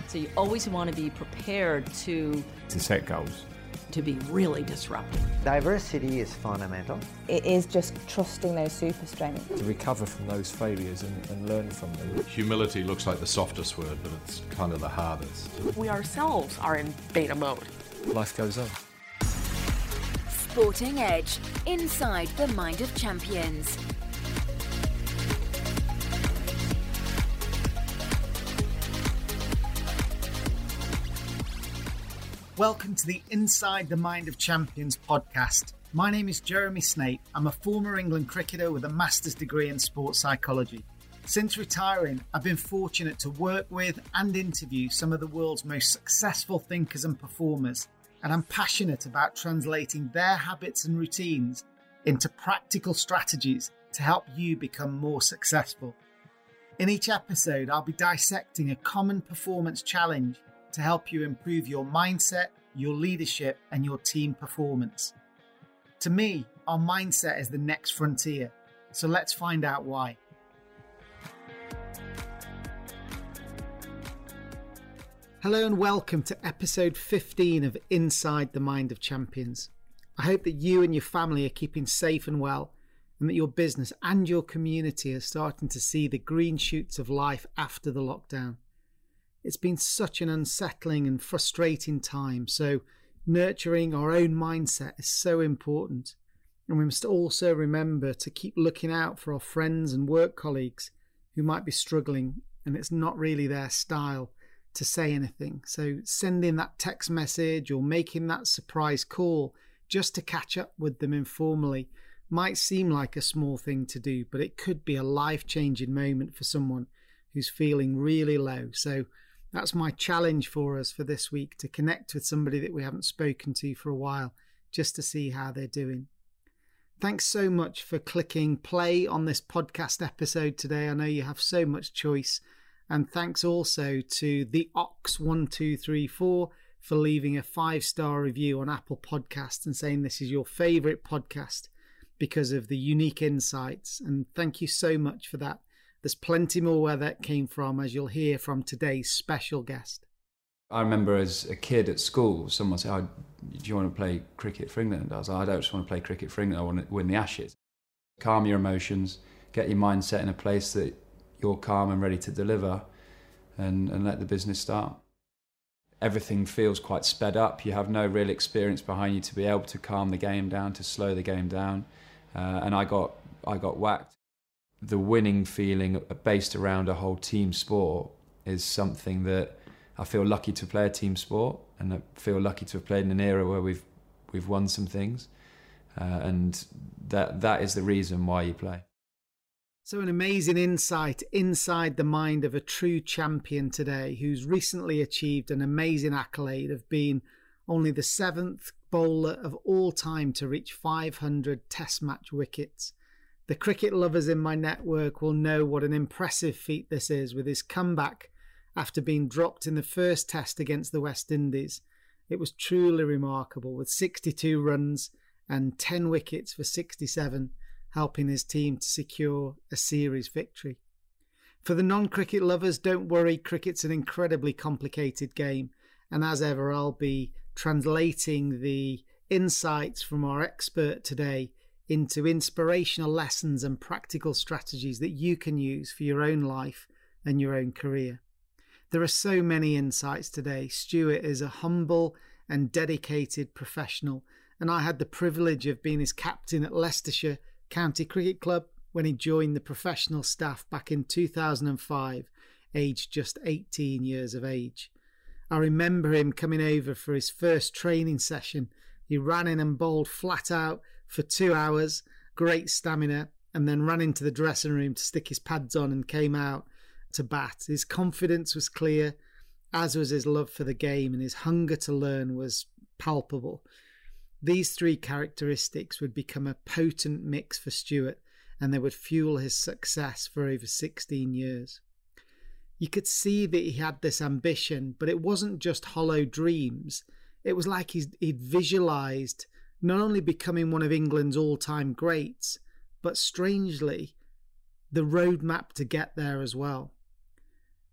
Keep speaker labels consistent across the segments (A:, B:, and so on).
A: So you always want to be prepared to
B: set goals,
A: to be really disruptive.
C: Diversity is fundamental.
D: It is just trusting those super strengths.
B: to recover from those failures and learn from them.
E: Humility looks like the softest word, but it's kind of the hardest.
F: We ourselves are in beta mode.
B: Life goes on.
G: Sporting Edge, inside the mind of champions.
H: Welcome to the Inside the Mind of Champions podcast. My name is Jeremy Snape. I'm a former England cricketer with a master's degree in sports psychology. Since retiring, I've been fortunate to work with and interview some of the world's most successful thinkers and performers, and I'm passionate about translating their habits and routines into practical strategies to help you become more successful. In each episode, I'll be dissecting a common performance challenge to help you improve your mindset, your leadership, and your team performance. To me, our mindset is the next frontier, so let's find out why. Hello and welcome to episode 15 of Inside the Mind of Champions. I hope that you and your family are keeping safe and well, and that your business and your community are starting to see the green shoots of life after the lockdown. It's been such an unsettling and frustrating time, so nurturing our own mindset is so important. And we must also remember to keep looking out for our friends and work colleagues who might be struggling and it's not really their style to say anything. So sending that text message or making that surprise call just to catch up with them informally might seem like a small thing to do, but it could be a life-changing moment for someone who's feeling really low. So that's my challenge for us for this week, to connect with somebody that we haven't spoken to for a while, just to see how they're doing. Thanks so much for clicking play on this podcast episode today. I know you have so much choice. And thanks also to the Ox1234 for leaving a 5-star review on Apple Podcasts and saying this is your favourite podcast because of the unique insights. And thank you so much for that. There's plenty more where that came from, as you'll hear from today's special guest.
I: I remember as a kid at school, someone said, "Oh, do you want to play cricket for England?" I was like, "I don't just want to play cricket for England, I want to win the Ashes." Calm your emotions, get your mindset in a place that you're calm and ready to deliver, and let the business start. Everything feels quite sped up. You have no real experience behind you to be able to calm the game down, to slow the game down. And I got whacked. The winning feeling based around a whole team sport is something that I feel lucky to play a team sport, and I feel lucky to have played in an era where we've won some things, and that is the reason why you play.
H: So an amazing insight inside the mind of a true champion today, who's recently achieved an amazing accolade of being only the 7th bowler of all time to reach 500 test match wickets. The cricket lovers in my network will know what an impressive feat this is, with his comeback after being dropped in the first test against the West Indies. It was truly remarkable, with 62 runs and 10 wickets for 67, helping his team to secure a series victory. For the non-cricket lovers, don't worry, cricket's an incredibly complicated game, and as ever, I'll be translating the insights from our expert today into inspirational lessons and practical strategies that you can use for your own life and your own career. There are so many insights today. Stuart is a humble and dedicated professional, and I had the privilege of being his captain at Leicestershire County Cricket Club when he joined the professional staff back in 2005, aged just 18 years of age. I remember him coming over for his first training session. He ran in and bowled flat out for 2 hours, great stamina, and then ran into the dressing room to stick his pads on and came out to bat. His confidence was clear, as was his love for the game, and his hunger to learn was palpable. These 3 characteristics would become a potent mix for Stuart, and they would fuel his success for over 16 years. You could see that he had this ambition, but it wasn't just hollow dreams. It was like he'd visualised not only becoming one of England's all-time greats, but strangely, the roadmap to get there as well.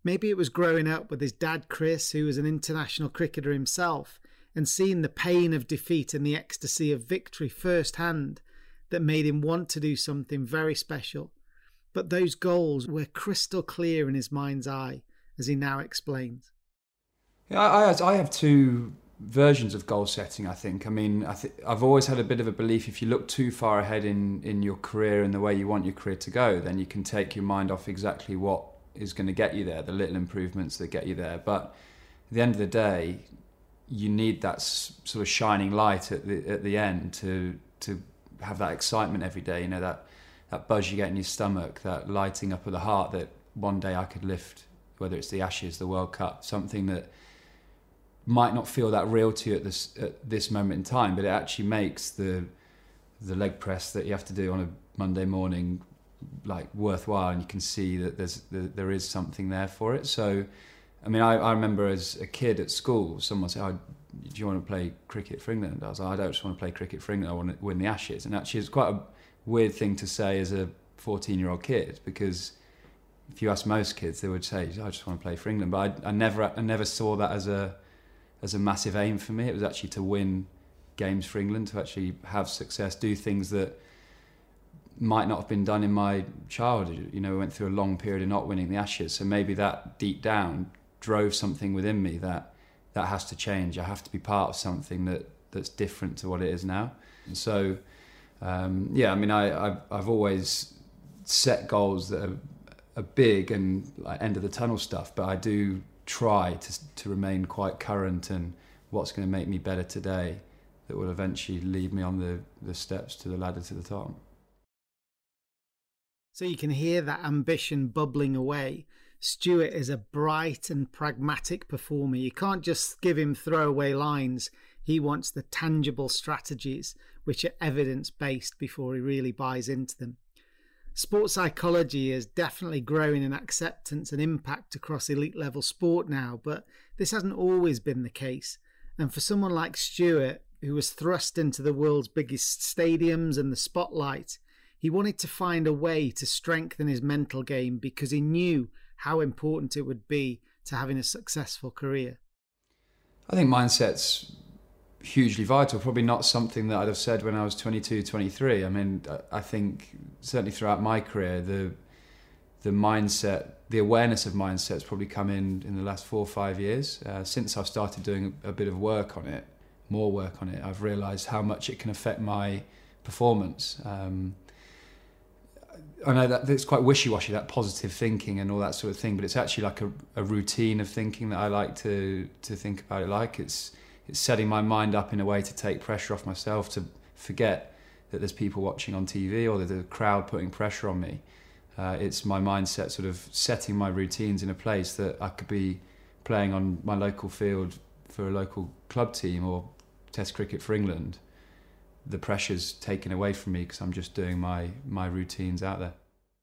H: Maybe it was growing up with his dad Chris, who was an international cricketer himself, and seeing the pain of defeat and the ecstasy of victory firsthand that made him want to do something very special. But those goals were crystal clear in his mind's eye, as he now explains.
I: Yeah, I have two versions of goal setting, I think. I mean, I've always had a bit of a belief if you look too far ahead in your career and the way you want your career to go, then you can take your mind off exactly what is going to get you there, the little improvements that get you there. But at the end of the day, you need that sort of shining light at the end to have that excitement every day, you know, that buzz you get in your stomach, that lighting up of the heart that one day I could lift, whether it's the Ashes, the World Cup, something that might not feel that real to you at this moment in time, but it actually makes the leg press that you have to do on a Monday morning like worthwhile, and you can see that there is something there for it. So, I mean, I remember as a kid at school, someone said, "Oh, do you want to play cricket for England?" I was like, "I don't just want to play cricket for England, I want to win the Ashes." And actually it's quite a weird thing to say as a 14-year-old kid, because if you ask most kids, they would say, "I just want to play for England." But I never saw that as a massive aim for me. It was actually to win games for England, to actually have success, do things that might not have been done in my childhood. You know, we went through a long period of not winning the Ashes, so maybe that deep down drove something within me that has to change. I have to be part of something that's different to what it is now. And so, yeah, I mean, I've always set goals that are big and like end of the tunnel stuff, but I do try to remain quite current and what's going to make me better today that will eventually lead me on the steps to the ladder to the top.
H: So you can hear that ambition bubbling away. Stuart is a bright and pragmatic performer. You can't just give him throwaway lines. He wants the tangible strategies which are evidence-based before he really buys into them. Sports psychology is definitely growing in acceptance and impact across elite level sport now, but this hasn't always been the case. And for someone like Stuart, who was thrust into the world's biggest stadiums and the spotlight, he wanted to find a way to strengthen his mental game because he knew how important it would be to having a successful career.
I: I think mindset's hugely vital, probably not something that I'd have said when I was 22, 23. I mean, I think certainly throughout my career, the mindset, the awareness of mindset's probably come in the last 4 or 5 years. Since I've started doing a bit of work on it, more work on it, I've realised how much it can affect my performance. I know that it's quite wishy-washy, that positive thinking and all that sort of thing, but it's actually like a routine of thinking that I like to think about it like. It's setting my mind up in a way to take pressure off myself, to forget that there's people watching on TV or that there's a crowd putting pressure on me. It's my mindset sort of setting my routines in a place that I could be playing on my local field for a local club team or Test cricket for England. The pressure's taken away from me because I'm just doing my routines out there.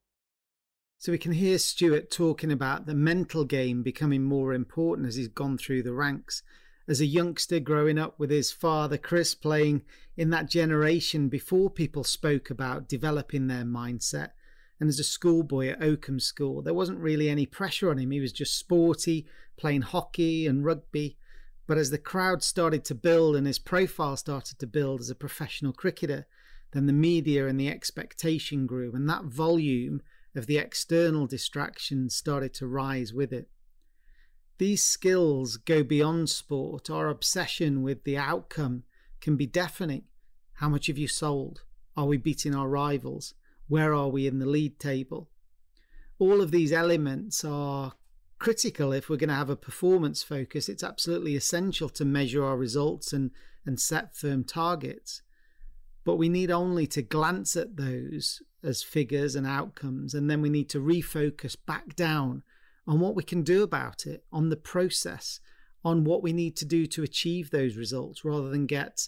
H: So we can hear Stuart talking about the mental game becoming more important as he's gone through the ranks. As a youngster growing up with his father Chris, playing in that generation before people spoke about developing their mindset, and as a schoolboy at Oakham School, there wasn't really any pressure on him. He was just sporty, playing hockey and rugby. But as the crowd started to build and his profile started to build as a professional cricketer, then the media and the expectation grew, and that volume of the external distractions started to rise with it. These skills go beyond sport. Our obsession with the outcome can be deafening. How much have you sold? Are we beating our rivals? Where are we in the league table? All of these elements are critical if we're going to have a performance focus. It's absolutely essential to measure our results and set firm targets. But we need only to glance at those as figures and outcomes, and then we need to refocus back down on what we can do about it, on the process, on what we need to do to achieve those results, rather than get,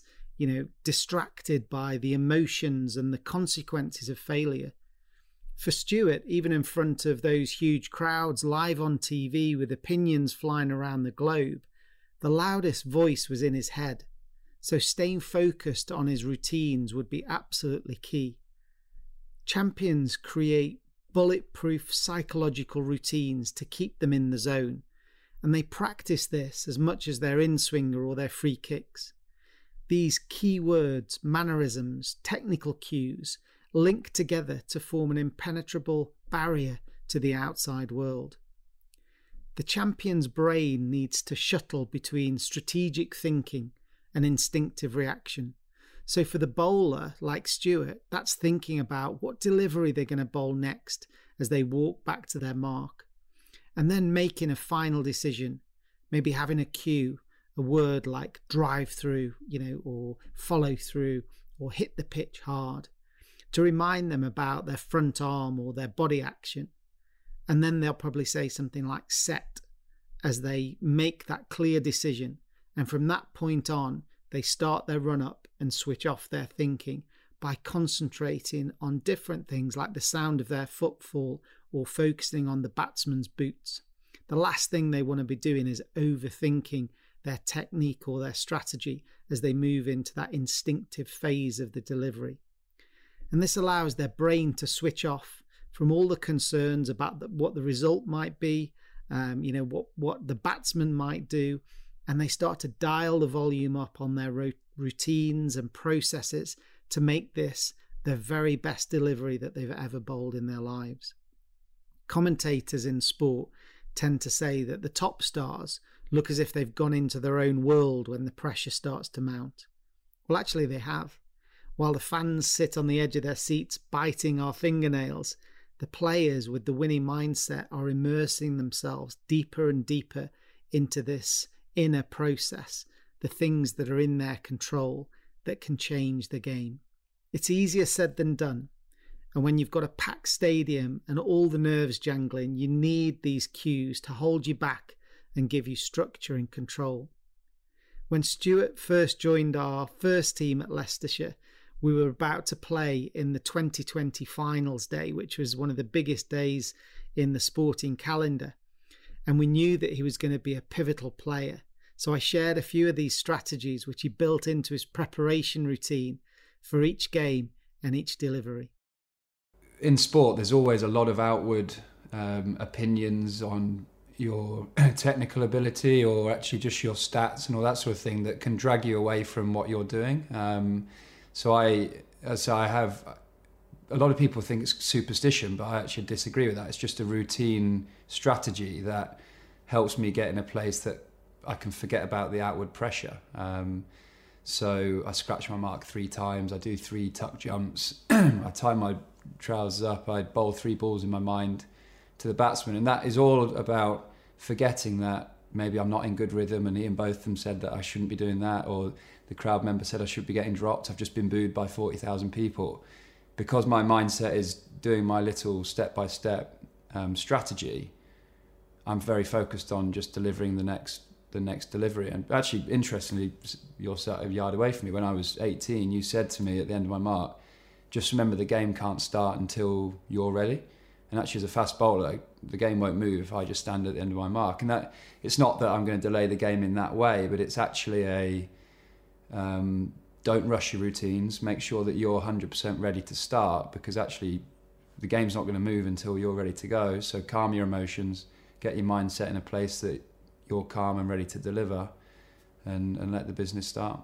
H: distracted by the emotions and the consequences of failure. For Stuart, even in front of those huge crowds live on TV with opinions flying around the globe, the loudest voice was in his head. So staying focused on his routines would be absolutely key. Champions create bulletproof psychological routines to keep them in the zone. And they practice this as much as their in-swinger or their free kicks. These key words, mannerisms, technical cues link together to form an impenetrable barrier to the outside world. The champion's brain needs to shuttle between strategic thinking and instinctive reaction. So for the bowler, like Stuart, that's thinking about what delivery they're going to bowl next as they walk back to their mark. And then making a final decision, maybe having a cue, a word like drive through, or follow through, or hit the pitch hard, to remind them about their front arm or their body action. And then they'll probably say something like set as they make that clear decision. And from that point on, they start their run up and switch off their thinking by concentrating on different things like the sound of their footfall or focusing on the batsman's boots. The last thing they want to be doing is overthinking their technique or their strategy as they move into that instinctive phase of the delivery. And this allows their brain to switch off from all the concerns about what the result might be, what the batsman might do, and they start to dial the volume up on their routines and processes to make this the very best delivery that they've ever bowled in their lives. Commentators in sport tend to say that the top stars look as if they've gone into their own world when the pressure starts to mount. Well, actually they have. While the fans sit on the edge of their seats biting our fingernails, the players with the winning mindset are immersing themselves deeper and deeper into this inner process, the things that are in their control that can change the game. It's easier said than done. And when you've got a packed stadium and all the nerves jangling, you need these cues to hold you back and give you structure and control. When Stuart first joined our first team at Leicestershire, we were about to play in the 2020 finals day, which was one of the biggest days in the sporting calendar. And we knew that he was going to be a pivotal player. So I shared a few of these strategies which he built into his preparation routine for each game and each delivery.
I: In sport, there's always a lot of outward opinions on your technical ability or actually just your stats and all that sort of thing that can drag you away from what you're doing. So I have, a lot of people think it's superstition, but I actually disagree with that. It's just a routine strategy that helps me get in a place that I can forget about the outward pressure. So I scratch my mark 3 times, I do 3 tuck jumps, I tie my trousers up, I bowl 3 balls in my mind to the batsman. And that is all about forgetting that maybe I'm not in good rhythm, and Ian Botham said that I shouldn't be doing that, or the crowd member said I should be getting dropped, I've just been booed by 40,000 people. Because my mindset is doing my little step-by-step strategy, I'm very focused on just delivering the next delivery. And actually, interestingly, you're sat a yard away from me. When I was 18, you said to me at the end of my mark, just remember the game can't start until you're ready. And actually, as a fast bowler, the game won't move if I just stand at the end of my mark. And that, it's not that I'm going to delay the game in that way, but it's actually a don't rush your routines. Make sure that you're 100% ready to start, because actually the game's not going to move until you're ready to go. So calm your emotions, get your mindset in a place that you're calm and ready to deliver, and let the business start.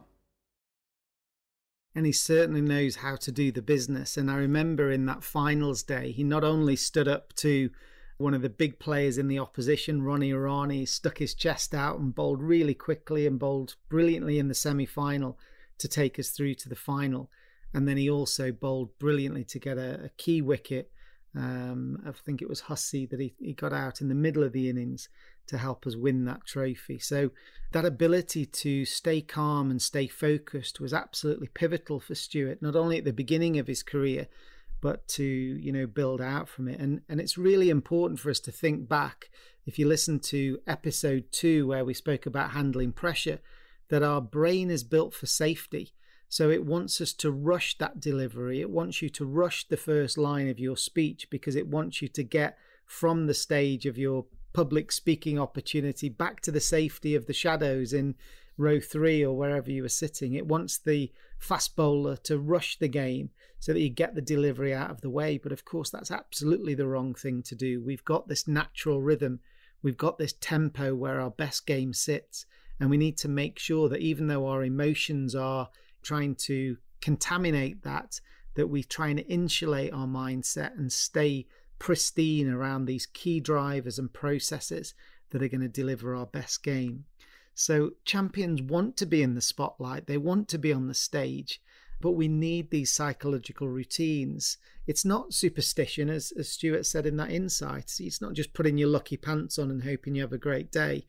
H: And he certainly knows how to do the business. And I remember in that finals day, he not only stood up to one of the big players in the opposition, Ronnie Irani, stuck his chest out and bowled really quickly and bowled brilliantly in the semi-final to take us through to the final. And then he also bowled brilliantly to get a key wicket. I think it was Hussey that he got out in the middle of the innings to help us win that trophy. So that ability to stay calm and stay focused was absolutely pivotal for Stuart, not only at the beginning of his career, but to, build out from it. And it's really important for us to think back, if you listen to episode 2, where we spoke about handling pressure, that our brain is built for safety. So it wants us to rush that delivery. It wants you to rush the first line of your speech, because it wants you to get from the stage of your public speaking opportunity back to the safety of the shadows in row 3 or wherever you were sitting. It wants the fast bowler to rush the game so that you get the delivery out of the way. But of course, that's absolutely the wrong thing to do. We've got this natural rhythm. We've got this tempo where our best game sits. And we need to make sure that even though our emotions are trying to contaminate that we try and insulate our mindset and stay pristine around these key drivers and processes that are going to deliver our best game. So champions want to be in the spotlight. They want to be on the stage, but we need these psychological routines. It's not superstition, as Stuart said in that insight. It's not just putting your lucky pants on and hoping you have a great day,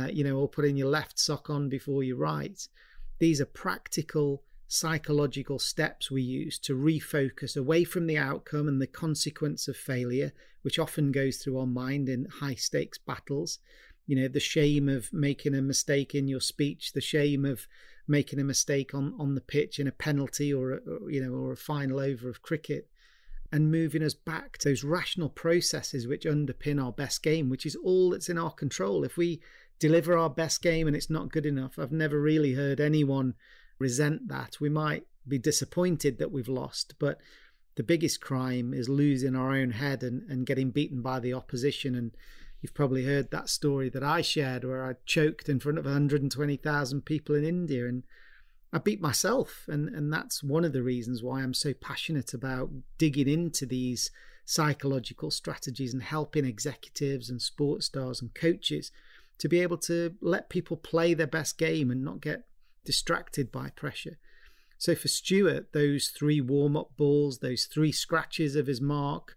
H: or putting your left sock on before you right. These are practical psychological steps we use to refocus away from the outcome and the consequence of failure, which often goes through our mind in high stakes battles. The shame of making a mistake in your speech, the shame of making a mistake on the pitch in a penalty or a final over of cricket, and moving us back to those rational processes which underpin our best game, which is all that's in our control. If we deliver our best game and it's not good enough, I've never really heard anyone resent that. We might be disappointed that we've lost, but the biggest crime is losing our own head and getting beaten by the opposition. And you've probably heard that story that I shared where I choked in front of 120,000 people in India, and I beat myself. And that's one of the reasons why I'm so passionate about digging into these psychological strategies and helping executives and sports stars and coaches to be able to let people play their best game and not get distracted by pressure. So for Stuart, those 3 warm-up balls, those 3 scratches of his mark,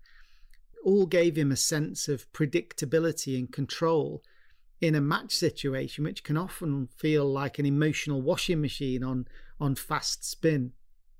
H: all gave him a sense of predictability and control in a match situation, which can often feel like an emotional washing machine on fast spin.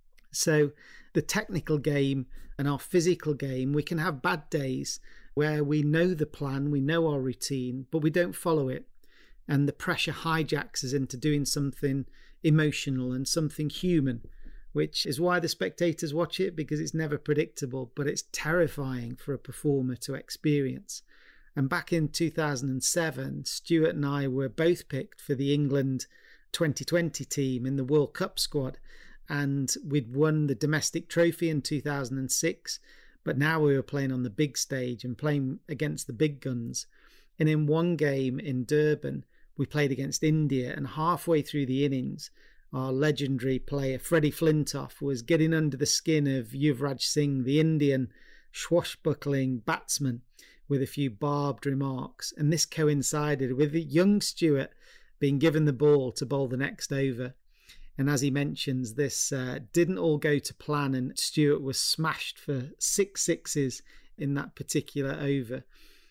H: So the technical game and our physical game, we can have bad days where we know the plan, we know our routine, but we don't follow it. And the pressure hijacks us into doing something emotional and something human, which is why the spectators watch it, because it's never predictable, but it's terrifying for a performer to experience. And back in 2007, Stuart and I were both picked for the England 2020 team in the World Cup squad. And we'd won the domestic trophy in 2006, but now we were playing on the big stage and playing against the big guns. And in one game in Durban, we played against India, and halfway through the innings, our legendary player Freddie Flintoff was getting under the skin of Yuvraj Singh, the Indian swashbuckling batsman, with a few barbed remarks. And this coincided with the young Stuart being given the ball to bowl the next over. And as he mentions, this didn't all go to plan, and Stuart was smashed for 6 sixes in that particular over.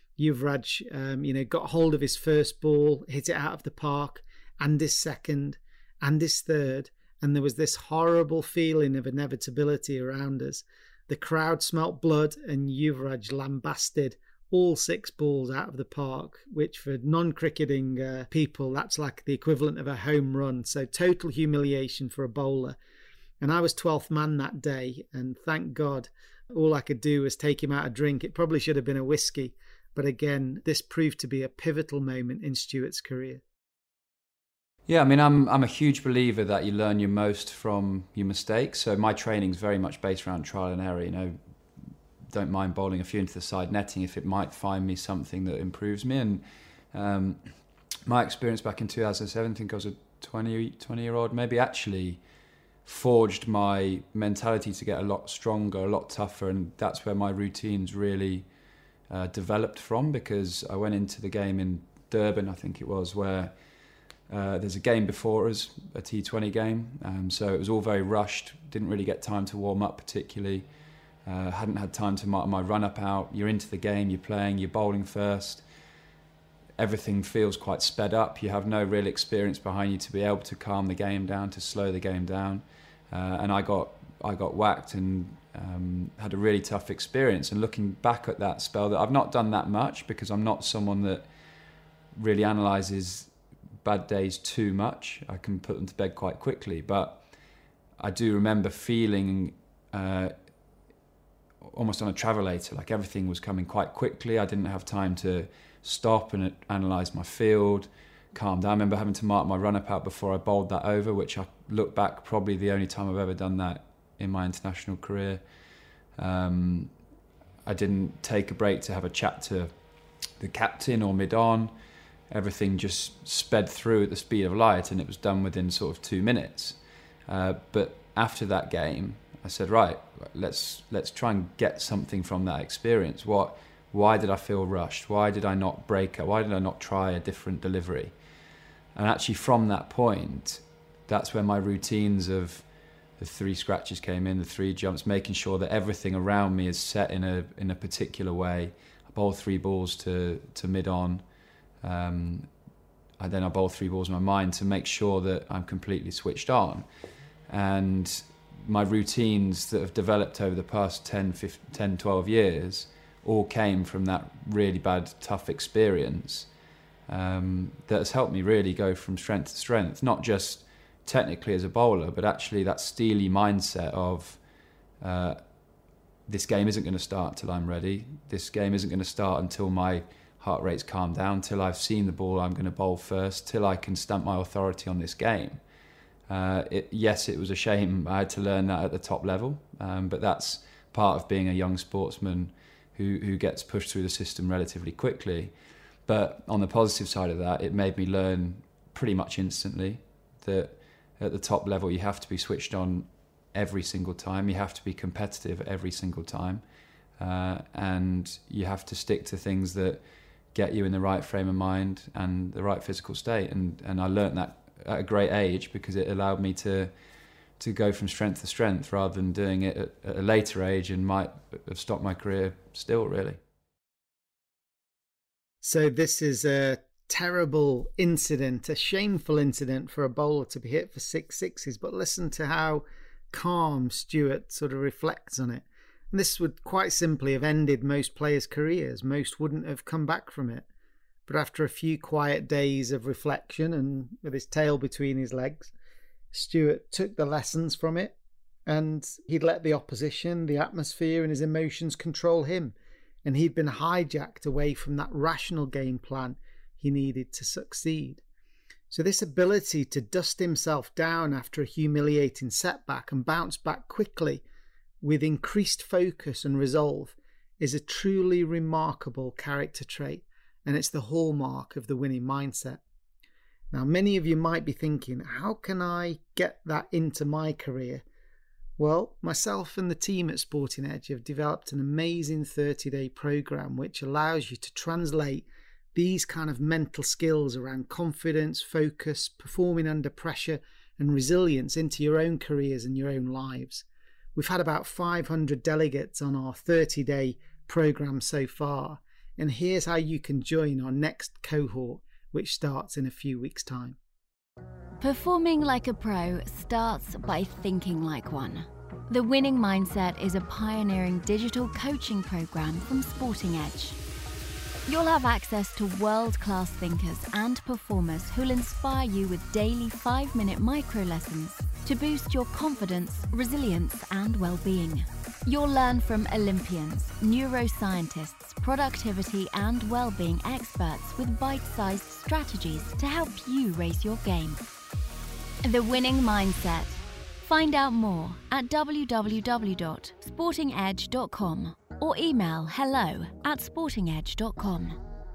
H: Yuvraj, got hold of his first ball, hit it out of the park, and his second, and his third, and there was this horrible feeling of inevitability around us. The crowd smelt blood, and Yuvraj lambasted all 6 balls out of the park, which for non-cricketing people, that's like the equivalent of a home run. So total humiliation for a bowler. And I was 12th man that day, and thank God, all I could do was take him out a drink. It probably should have been a whiskey. But again, this proved to be a pivotal moment in Stuart's career.
I: Yeah, I mean, I'm a huge believer that you learn your most from your mistakes. So my training's very much based around trial and error. Don't mind bowling a few into the side netting if it might find me something that improves me. And my experience back in 2007, I think I was a 20-year-old, maybe actually forged my mentality to get a lot stronger, a lot tougher. And that's where my routines really developed from, because I went into the game in Durban, I think it was, where there's a game before us, a T20 game. So it was all very rushed, didn't really get time to warm up particularly. Hadn't had time to mark my run-up out. You're into the game, you're playing, you're bowling first. Everything feels quite sped up. You have no real experience behind you to be able to calm the game down, to slow the game down. And I got whacked and had a really tough experience. And looking back at that spell, that I've not done that much because I'm not someone that really analyses bad days too much. I can put them to bed quite quickly. But I do remember feeling almost on a travelator, like everything was coming quite quickly. I didn't have time to stop and analyse my field, calm down. I remember having to mark my run-up out before I bowled that over, which I look back, probably the only time I've ever done that in my international career. I didn't take a break to have a chat to the captain or mid-on. Everything just sped through at the speed of light, and it was done within sort of 2 minutes. But after that game, I said, right, let's try and get something from that experience. Why did I feel rushed? Why did I not break up? Why did I not try a different delivery? And actually from that point, that's where my routines of the 3 scratches came in, the 3 jumps, making sure that everything around me is set in a particular way. I bowl 3 balls to mid-on. I bowl 3 balls in my mind to make sure that I'm completely switched on. And my routines that have developed over the past 10, 12 years all came from that really bad, tough experience that has helped me really go from strength to strength, not just technically as a bowler, but actually that steely mindset of this game isn't going to start until I'm ready. This game isn't going to start until my heart rate's calmed down, till I've seen the ball I'm going to bowl first, till I can stamp my authority on this game. Yes, it was a shame I had to learn that at the top level, but that's part of being a young sportsman who gets pushed through the system relatively quickly. But on the positive side of that, it made me learn pretty much instantly that at the top level you have to be switched on every single time, you have to be competitive every single time, and you have to stick to things that get you in the right frame of mind and the right physical state. And I learnt that at a great age because it allowed me to go from strength to strength rather than doing it at a later age and might have stopped my career still, really.
H: So this is a terrible incident, a shameful incident for a bowler to be hit for 6 sixes, but listen to how calm Stuart sort of reflects on it. And this would quite simply have ended most players' careers. Most wouldn't have come back from it. But after a few quiet days of reflection and with his tail between his legs, Stuart took the lessons from it, and he'd let the opposition, the atmosphere and his emotions control him. And he'd been hijacked away from that rational game plan he needed to succeed. So this ability to dust himself down after a humiliating setback and bounce back quickly with increased focus and resolve is a truly remarkable character trait, and it's the hallmark of the winning mindset. Now, many of you might be thinking, how can I get that into my career? Well, myself and the team at Sporting Edge have developed an amazing 30-day program which allows you to translate these kind of mental skills around confidence, focus, performing under pressure and resilience into your own careers and your own lives. We've had about 500 delegates on our 30-day program so far, and here's how you can join our next cohort, which starts in a few weeks' time.
G: Performing like a pro starts by thinking like one. The Winning Mindset is a pioneering digital coaching program from Sporting Edge. You'll have access to world-class thinkers and performers who'll inspire you with daily 5-minute micro lessons to boost your confidence, resilience, and well-being. You'll learn from Olympians, neuroscientists, productivity and well-being experts with bite-sized strategies to help you raise your game. The Winning Mindset. Find out more at www.sportingedge.com or email hello@sportingedge.com.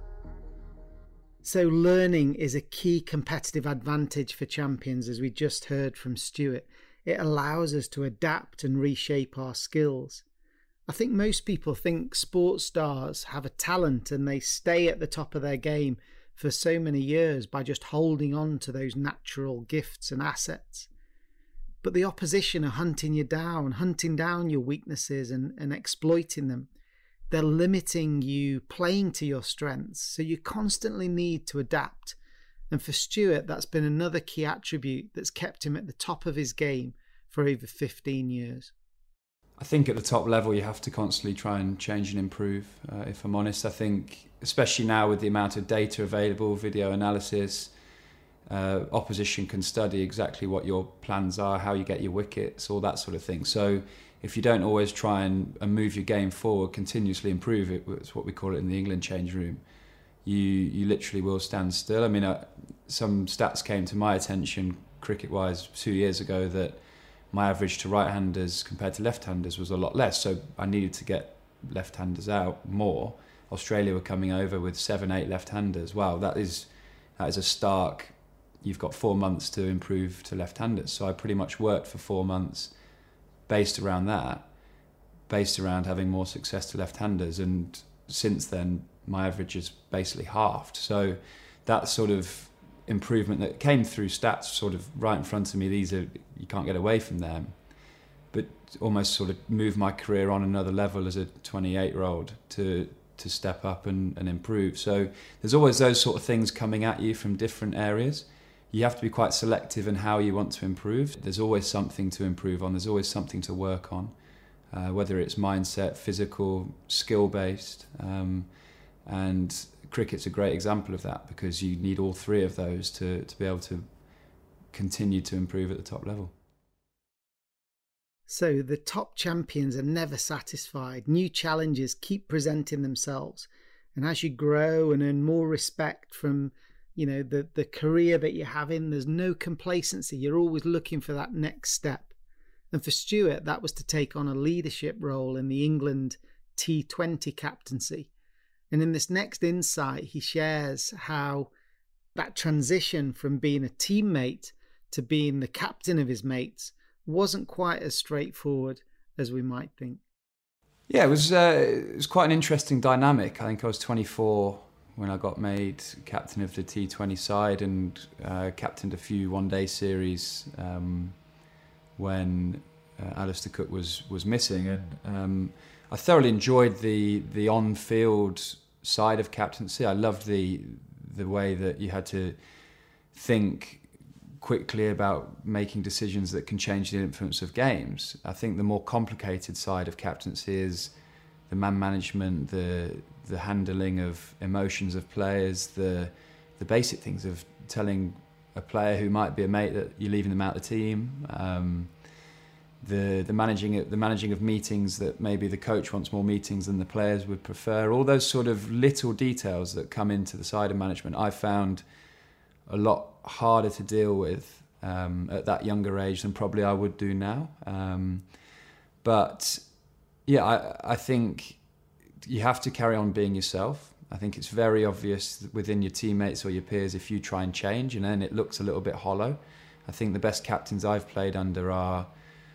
H: So learning is a key competitive advantage for champions, as we just heard from Stuart. It allows us to adapt and reshape our skills. I think most people think sports stars have a talent and they stay at the top of their game for so many years by just holding on to those natural gifts and assets. But the opposition are hunting down your weaknesses and exploiting them. They're limiting you playing to your strengths, so you constantly need to adapt. And for Stuart, that's been another key attribute that's kept him at the top of his game for over 15 years.
I: I think at the top level you have to constantly try and change and improve, if I'm honest. I think, especially now with the amount of data available, video analysis, opposition can study exactly what your plans are, how you get your wickets, all that sort of thing. So if you don't always try and move your game forward, continuously improve it, it's what we call it in the England change room, you literally will stand still. I mean, some stats came to my attention cricket-wise 2 years ago that my average to right-handers compared to left-handers was a lot less. So I needed to get left-handers out more. Australia were coming over with 7-8 left-handers. Wow, that is a stark. You've got 4 months to improve to left-handers. So I pretty much worked for 4 months based around that, based around having more success to left-handers. And since then, my average is basically halved. So that sort of improvement that came through stats sort of right in front of me, you can't get away from them, but almost sort of moved my career on another level as a 28-year-old to step up and improve. So there's always those sort of things coming at you from different areas. You have to be quite selective in how you want to improve. There's always something to improve on. There's always something to work on, whether it's mindset, physical, skill-based. And cricket's a great example of that, because you need all three of those to be able to continue to improve at the top level.
H: So the top champions are never satisfied. New challenges keep presenting themselves. And as you grow and earn more respect from, the career that you're having, there's no complacency. You're always looking for that next step. And for Stuart, that was to take on a leadership role in the England T20 captaincy. And in this next insight, he shares how that transition from being a teammate to being the captain of his mates wasn't quite as straightforward as we might think.
I: Yeah, it was quite an interesting dynamic. I think I was 24 when I got made captain of the T20 side, and captained a few one-day series when Alistair Cook was missing. And I thoroughly enjoyed the on-field side of captaincy. I loved the way that you had to think quickly about making decisions that can change the influence of games. I think the more complicated side of captaincy is the man management, the handling of emotions of players, the basic things of telling a player who might be a mate that you're leaving them out of the team. The managing of meetings, that maybe the coach wants more meetings than the players would prefer. All those sort of little details that come into the side of management, I found a lot harder to deal with at that younger age than probably I would do now. But yeah, I think you have to carry on being yourself. I think it's very obvious within your teammates or your peers if you try and change, and then it looks a little bit hollow. I think the best captains I've played under are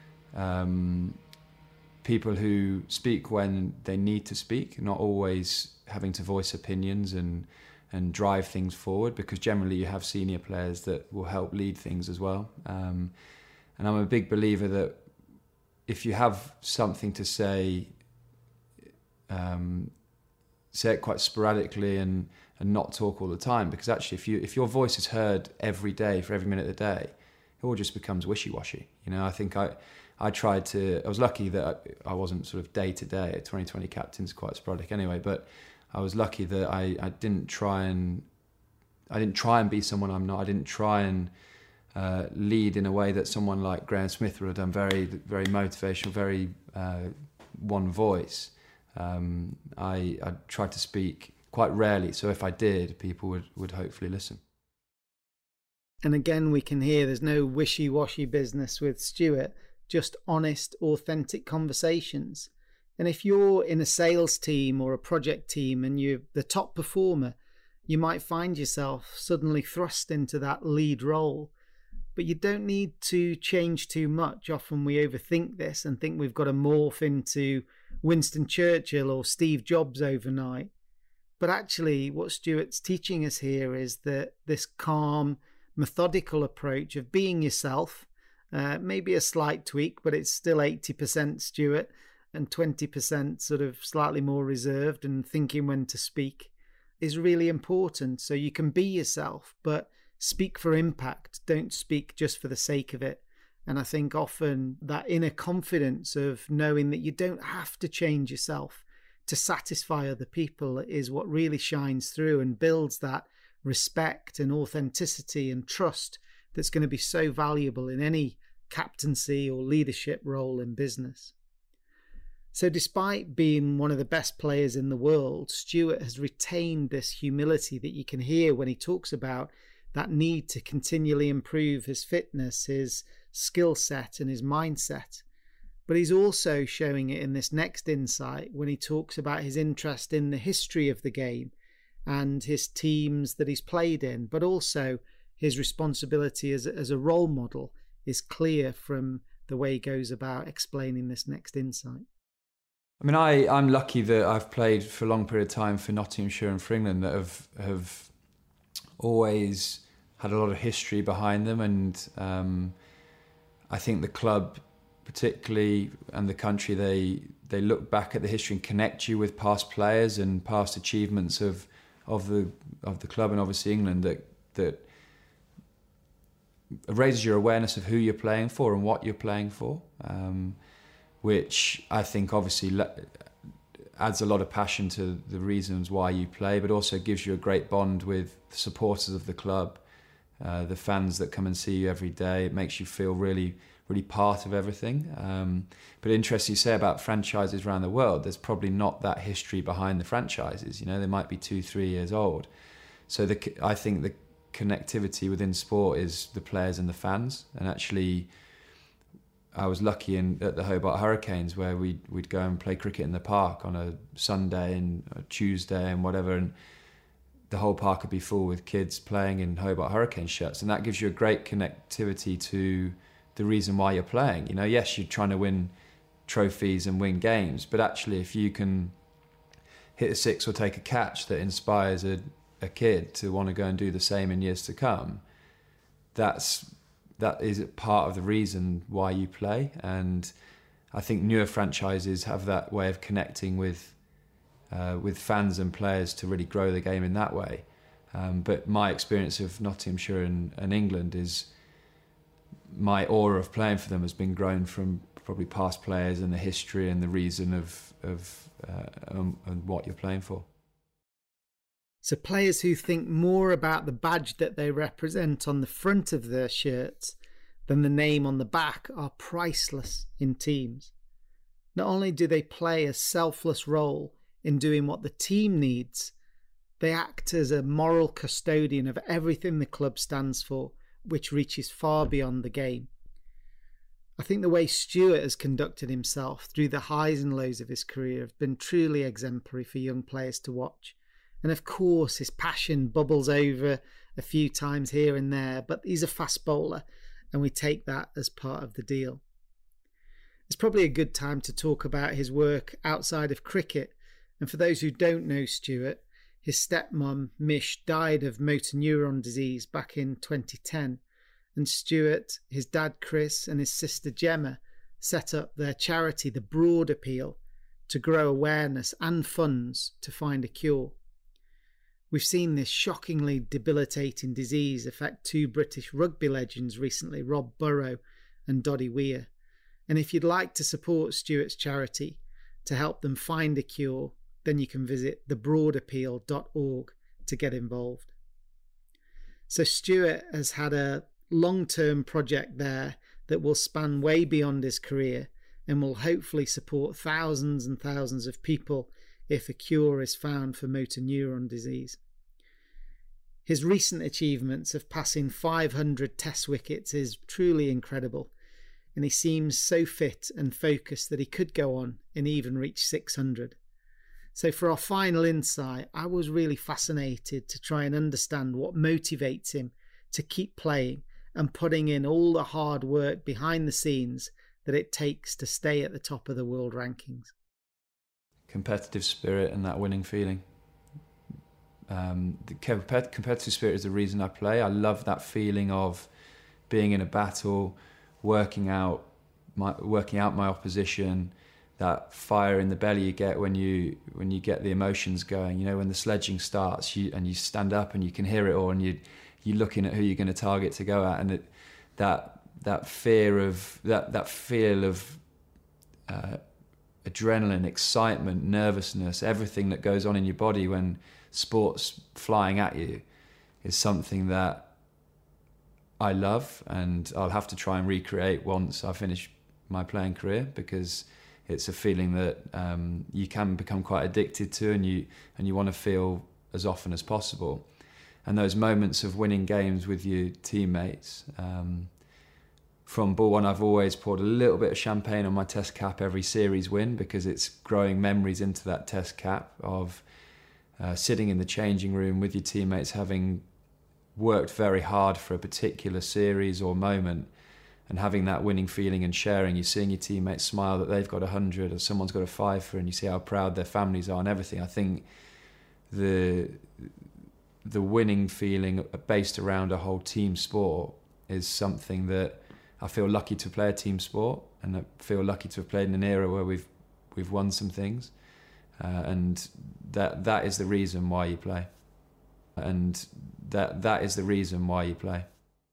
I: people who speak when they need to speak, not always having to voice opinions and drive things forward, because generally you have senior players that will help lead things as well. And I'm a big believer that if you have something to say, say it quite sporadically and not talk all the time, because actually if your voice is heard every day for every minute of the day, it all just becomes wishy-washy. I think I was lucky that I wasn't sort of day to day. 2020 captain's quite sporadic anyway, but I was lucky that I didn't try and be someone I'm not. I didn't try and lead in a way that someone like Graham Smith would have done, very, very motivational, very one voice. I tried to speak quite rarely, so if I did, people would hopefully listen.
H: And again, we can hear there's no wishy-washy business with Stuart, just honest, authentic conversations. And if you're in a sales team or a project team and you're the top performer, you might find yourself suddenly thrust into that lead role. But you don't need to change too much. Often we overthink this and think we've got to morph into Winston Churchill or Steve Jobs overnight. But actually what Stuart's teaching us here is that this calm, methodical approach of being yourself, maybe a slight tweak, but it's still 80% Stuart and 20% sort of slightly more reserved and thinking when to speak, is really important. So you can be yourself, but speak for impact. Don't speak just for the sake of it. And I think often that inner confidence of knowing that you don't have to change yourself to satisfy other people is what really shines through and builds that respect and authenticity and trust that's going to be so valuable in any captaincy or leadership role in business. So despite being one of the best players in the world, Stuart has retained this humility that you can hear when he talks about that need to continually improve his fitness, his skill set and his mindset. But he's also showing it in this next insight when he talks about his interest in the history of the game and his teams that he's played in, but also his responsibility as a role model is clear from the way he goes about explaining this next insight.
I: I mean, I'm lucky that I've played for a long period of time for Nottinghamshire and for England that have always had a lot of history behind them, and I think the club particularly and the country, they look back at the history and connect you with past players and past achievements of the club, and obviously England, that raises your awareness of who you're playing for and what you're playing for, which I think obviously adds a lot of passion to the reasons why you play, but also gives you a great bond with the supporters of the club, the fans that come and see you every day. It makes you feel really, really part of everything. But interesting you say about franchises around the world, there's probably not that history behind the franchises. You know, they might be 2-3 years old. So I think the connectivity within sport is the players and the fans. And actually, I was lucky at the Hobart Hurricanes where we'd go and play cricket in the park on a Sunday and a Tuesday and whatever, and the whole park would be full with kids playing in Hobart Hurricane shirts, and that gives you a great connectivity to the reason why you're playing. You know, yes, you're trying to win trophies and win games, but actually if you can hit a six or take a catch that inspires a kid to want to go and do the same in years to come, that is part of the reason why you play. And I think newer franchises have that way of connecting with fans and players to really grow the game in that way. But my experience of Nottinghamshire and England is my aura of playing for them has been grown from probably past players and the history and the reason of what you're playing for.
H: So players who think more about the badge that they represent on the front of their shirts than the name on the back are priceless in teams. Not only do they play a selfless role in doing what the team needs, they act as a moral custodian of everything the club stands for, which reaches far beyond the game. I think the way Stuart has conducted himself through the highs and lows of his career have been truly exemplary for young players to watch. And of course, his passion bubbles over a few times here and there, but he's a fast bowler, and we take that as part of the deal. It's probably a good time to talk about his work outside of cricket. And for those who don't know Stuart, his stepmom, Mish, died of motor neuron disease back in 2010. And Stuart, his dad Chris, and his sister Gemma set up their charity, The Broad Appeal, to grow awareness and funds to find a cure. We've seen this shockingly debilitating disease affect two British rugby legends recently, Rob Burrow and Doddy Weir. And if you'd like to support Stuart's charity to help them find a cure, then you can visit thebroadappeal.org to get involved. So Stuart has had a long-term project there that will span way beyond his career and will hopefully support thousands and thousands of people if a cure is found for motor neuron disease. His recent achievements of passing 500 test wickets is truly incredible, and he seems so fit and focused that he could go on and even reach 600. So for our final insight, I was really fascinated to try and understand what motivates him to keep playing and putting in all the hard work behind the scenes that it takes to stay at the top of the world rankings.
I: Competitive spirit and that winning feeling. The competitive spirit is the reason I play. I love that feeling of being in a battle, working out my opposition, that fire in the belly you get when you get the emotions going. You know, when the sledging starts, you stand up and you can hear it all, and you're looking at who you're going to target to go at, and that feel of adrenaline, excitement, nervousness, everything that goes on in your body when sport's flying at you is something that I love, and I'll have to try and recreate once I finish my playing career, because it's a feeling that you can become quite addicted to, and you want to feel as often as possible. and those moments of winning games with your teammates. From ball one, I've always poured a little bit of champagne on my test cap every series win, because it's growing memories into that test cap of sitting in the changing room with your teammates, having worked very hard for a particular series or moment, and having that winning feeling and sharing. You're seeing your teammates smile that they've got 100 or someone's got a 5 and you see how proud their families are and everything. I think the winning feeling based around a whole team sport is something that I feel lucky to play a team sport, and I feel lucky to have played in an era where we've won some things, and that is the reason why you play, and that is the reason why you play.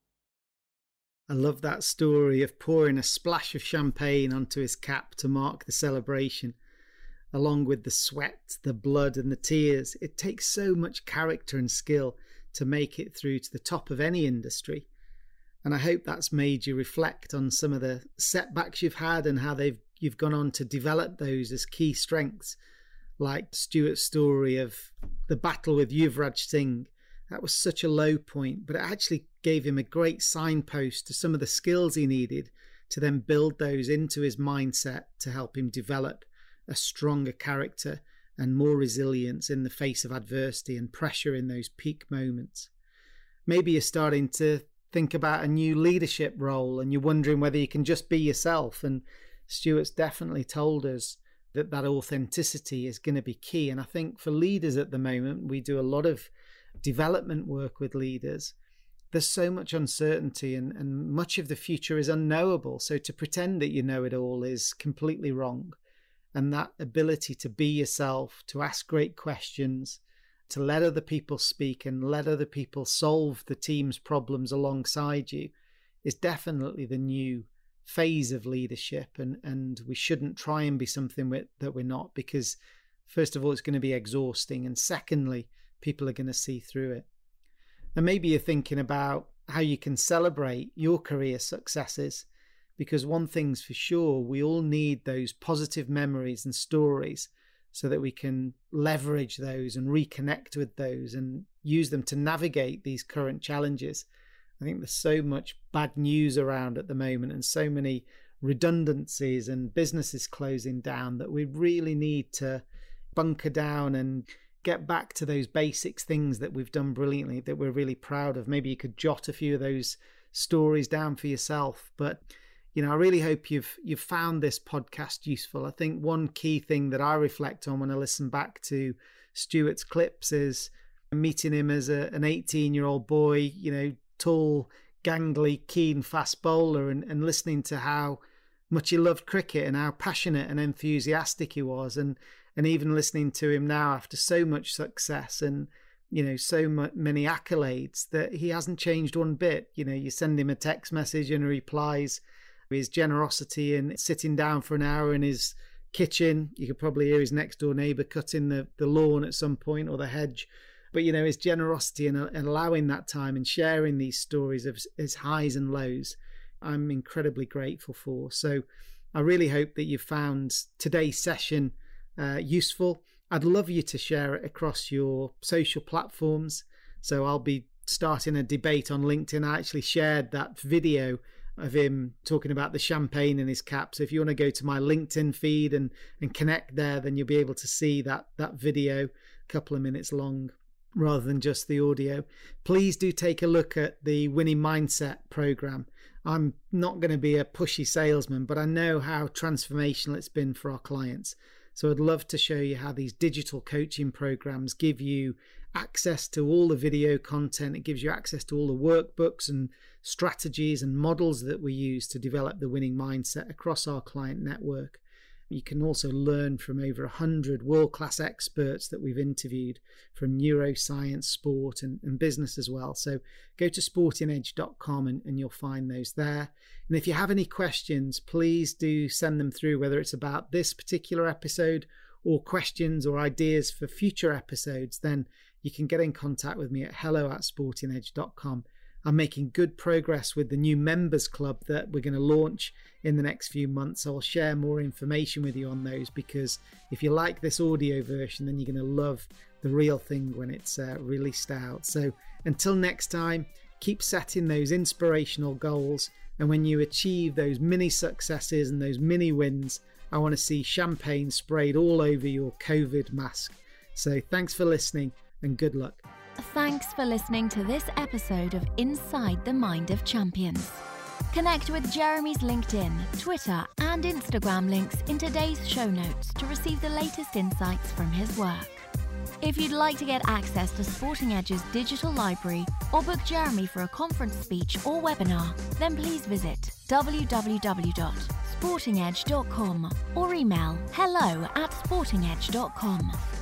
H: I love that story of pouring a splash of champagne onto his cap to mark the celebration, along with the sweat, the blood and the tears. It takes so much character and skill to make it through to the top of any industry. And I hope that's made you reflect on some of the setbacks you've had and how you've gone on to develop those as key strengths, like Stuart's story of the battle with Yuvraj Singh. That was such a low point, but it actually gave him a great signpost to some of the skills he needed to then build those into his mindset to help him develop a stronger character and more resilience in the face of adversity and pressure in those peak moments. Maybe you're starting to think about a new leadership role and you're wondering whether you can just be yourself. And Stuart's definitely told us that authenticity is going to be key. And I think for leaders at the moment, we do a lot of development work with leaders. There's so much uncertainty and much of the future is unknowable. So to pretend that you know it all is completely wrong. And that ability to be yourself, to ask great questions, to let other people speak and let other people solve the team's problems alongside you is definitely the new phase of leadership. And we shouldn't try and be something that we're not, because first of all, it's going to be exhausting. And secondly, people are going to see through it. And maybe you're thinking about how you can celebrate your career successes, because one thing's for sure, we all need those positive memories and stories so that we can leverage those and reconnect with those and use them to navigate these current challenges. I think there's so much bad news around at the moment and so many redundancies and businesses closing down that we really need to bunker down and get back to those basics, things that we've done brilliantly that we're really proud of. Maybe you could jot a few of those stories down for yourself. But I really hope you've found this podcast useful. I think one key thing that I reflect on when I listen back to Stuart's clips is meeting him as an 18-year-old boy, tall, gangly, keen, fast bowler, and listening to how much he loved cricket and how passionate and enthusiastic he was, and even listening to him now after so much success and so many accolades that he hasn't changed one bit. You send him a text message and he replies. His generosity and sitting down for an hour in his kitchen. You could probably hear his next door neighbour cutting the lawn at some point, or the hedge. But his generosity and allowing that time and sharing these stories of his highs and lows, I'm incredibly grateful for. So I really hope that you found today's session useful. I'd love you to share it across your social platforms. So I'll be starting a debate on LinkedIn. I actually shared that video of him talking about the champagne in his cap. So if you want to go to my LinkedIn feed and connect there, then you'll be able to see that video, a couple of minutes long rather than just the audio. Please do take a look at the Winning Mindset program. I'm not going to be a pushy salesman, but I know how transformational it's been for our clients. So I'd love to show you how these digital coaching programs give you access to all the video content. It gives you access to all the workbooks and strategies and models that we use to develop the winning mindset across our client network. You can also learn from over 100 world-class experts that we've interviewed from neuroscience, sport and business as well. So go to sportingedge.com and you'll find those there. And if you have any questions, please do send them through, whether it's about this particular episode or questions or ideas for future episodes. Then you can get in contact with me at hello@sportingedge.com I'm making good progress with the new members club that we're going to launch in the next few months. I'll share more information with you on those, because if you like this audio version, then you're going to love the real thing when it's released out. So until next time, keep setting those inspirational goals, and when you achieve those mini successes and those mini wins, I want to see champagne sprayed all over your COVID mask. So thanks for listening and good luck.
G: Thanks for listening to this episode of Inside the Mind of Champions. Connect with Jeremy's LinkedIn, Twitter and Instagram links in today's show notes to receive the latest insights from his work. If you'd like to get access to Sporting Edge's digital library or book Jeremy for a conference speech or webinar, then please visit www.sportingedge.com or email hello@sportingedge.com.